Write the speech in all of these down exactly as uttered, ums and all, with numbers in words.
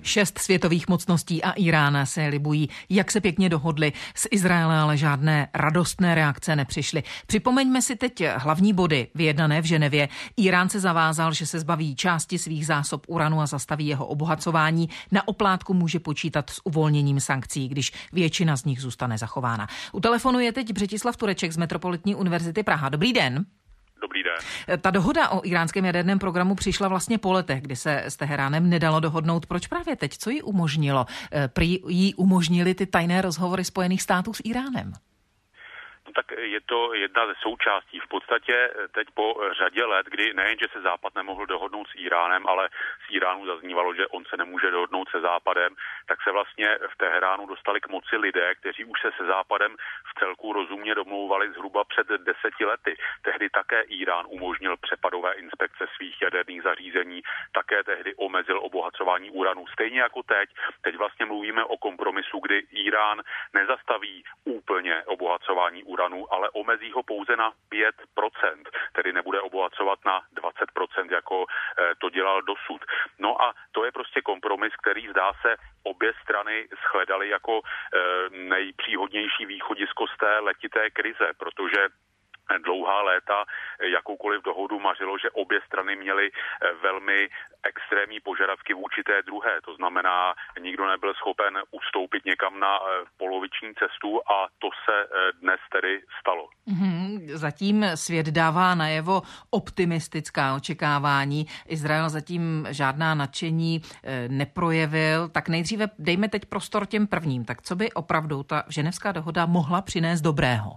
Šest světových mocností a Irán se libují, jak se pěkně dohodli. Z Izraele ale žádné radostné reakce nepřišly. Připomeňme si teď hlavní body vyjednané v Ženevě. Irán se zavázal, že se zbaví části svých zásob uranu a zastaví jeho obohacování. Na oplátku může počítat s uvolněním sankcí, když většina z nich zůstane zachována. U telefonu je teď Břetislav Tureček z Metropolitní univerzity Praha. Dobrý den. Dobrý den. Ta dohoda o iránském jaderném programu přišla vlastně po letech, kdy se s Teheránem nedalo dohodnout. Proč právě teď? Co jí umožnilo? Prý jí umožnili ty tajné rozhovory Spojených států s Iránem? No tak je to jedna ze součástí. V podstatě teď po řadě let, kdy nejenže se Západ nemohl dohodnout s Iránem, ale z Iránu zaznívalo, že on se nemůže dohodnout se Západem, tak se vlastně v Teheránu dostali k moci lidé, kteří už se se Západem v celku rozumně domlouvali zhruba před deseti lety. Tehdy také Irán umožnil přepadové inspekce svých jaderných zařízení, také tehdy omezil obohacování uranu. Stejně jako teď. Teď vlastně mluvíme o kompromisu, kdy Irán nezastaví úplně obohacování uranu, ale omezí ho pouze na pět procent, tedy nebude obohacovat na dvacet procent, jako to dělal dosud. No a to je prostě kompromis, který zdá se obě strany shledaly jako nejpříhodnější východisko z té letité krize, protože dlouhá léta jakoukoliv dohodu mařilo, že obě strany měly velmi extrémní požadavky vůči té druhé. To znamená, nikdo nebyl schopen ustoupit někam na poloviční cestu a to se dnes tedy stalo. Mm-hmm. Zatím svět dává najevo optimistická očekávání. Izrael zatím žádná nadšení neprojevil. Tak nejdříve dejme teď prostor těm prvním. Tak co by opravdu ta ženevská dohoda mohla přinést dobrého?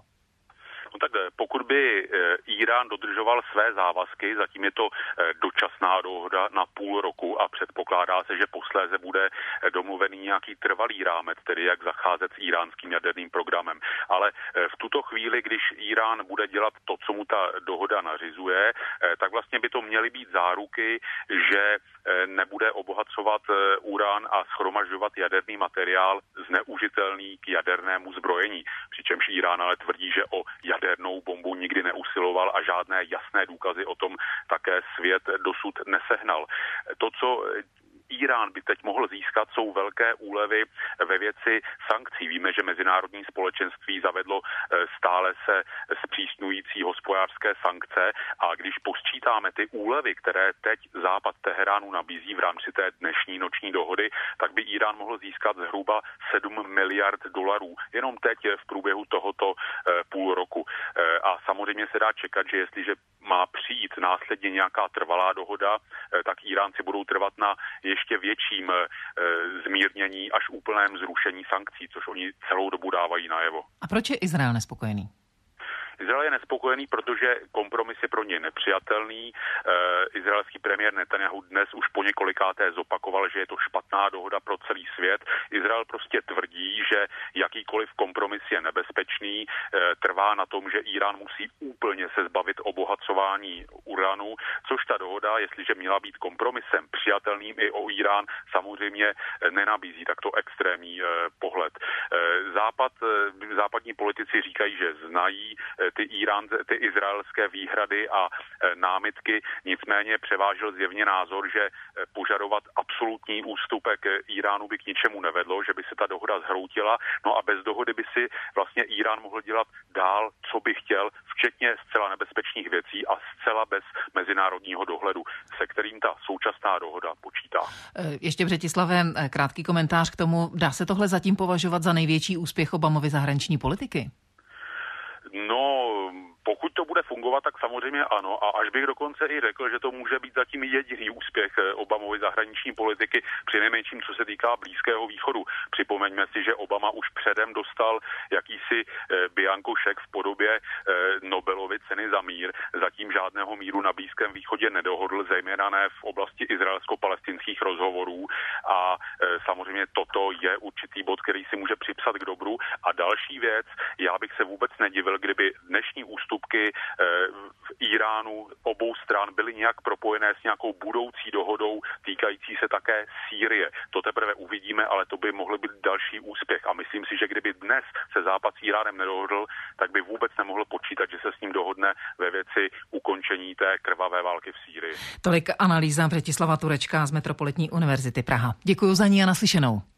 No tak pokud by Irán dodržoval své závazky, zatím je to dočasná dohoda na půl roku a předpokládá se, že posléze bude domluvený nějaký trvalý rámec, tedy jak zacházet s iránským jaderným programem. Ale v tuto chvíli, když Irán bude dělat to, co mu ta dohoda nařizuje, tak vlastně by to měly být záruky, že nebude obohacovat uran a shromažďovat jaderný materiál zneužitelný k jadernému zbrojení. Přičemž Irán ale tvrdí, že o jadernou bombu nikdy neusiloval a žádné jasné důkazy o tom také svět dosud nesehnal. To, co Irán by teď mohl získat, jsou velké úlevy ve věci sankcí. Víme, že mezinárodní společenství zavedlo stále se zpřísňující hospodářské sankce a když posčítáme ty úlevy, které teď Západ Teheránu nabízí v rámci té dnešní noční dohody, tak by Irán mohl získat zhruba sedm miliard dolarů. Jenom teď v průběhu tohoto půl roku. A samozřejmě se dá čekat, že jestliže má přijít následně nějaká trvalá dohoda, tak Iránci budou trvat na ještě větším e, zmírnění až úplném zrušení sankcí, což oni celou dobu dávají najevo. A proč je Izrael nespokojený? Izrael je nespokojený, protože kompromis je pro ně nepřijatelný. E, izraelský premiér Netanyahu dnes už po několikáté zopakoval, že je to špatná dohoda pro celý svět. Izrael prostě tvrdí, že jakýkoliv kompromis je nebezpečný, e, trvá na tom, že Irán musí úplně se zbavit obohacování uranu, což ta dohoda, jestliže měla být kompromisem přijatelným i o Irán, samozřejmě nenabízí takto extrémní e, pohled. E, Západ, e, západní politici říkají, že znají ty, Irán, ty izraelské výhrady a námitky, nicméně převážil zjevně názor, že požadovat absolutní ústupek Iránu by k ničemu nevedlo, že by se ta dohoda zhroutila, no a bez dohody by si vlastně Irán mohl dělat dál, co by chtěl, včetně zcela nebezpečných věcí a zcela bez mezinárodního dohledu, se kterým ta současná dohoda počítá. Ještě Břetislave, krátký komentář k tomu. Dá se tohle zatím považovat za největší úspěch Obamovy zahraniční politiky? No, pokud to bude fungovat, tak samozřejmě ano. A až bych dokonce i řekl, že to může být zatím jediný úspěch Obamovy zahraniční politiky, přinejmenším co se týká Blízkého východu. Připomeňme si, že Obama už předem dostal jakýsi bianko šek v podobě Nobelovy ceny za mír. Zatím žádného míru na Blízkém východě nedohodl, zejména ne v oblasti izraelsko-palestinských rozhovorů. A samozřejmě toto je určitý bod, který si může připsat k dobru. A další věc, já bych se vůbec nedivil, kdyby dnešní ústupky v Iránu obou stran byly nějak propojené s nějakou budoucí dohodou týkající se také Sýrie. To teprve uvidíme, ale to by mohl být další úspěch. A myslím si, že kdyby dnes se Západ s Iránem nedohodl, tak by vůbec nemohl počítat, že se s ním dohodne ve věci ukončení ukončení té krvavé války v Sýrii. Tolik analýza Břetislava Turečka z Metropolitní univerzity Praha. Děkuji za ní a naslyšenou.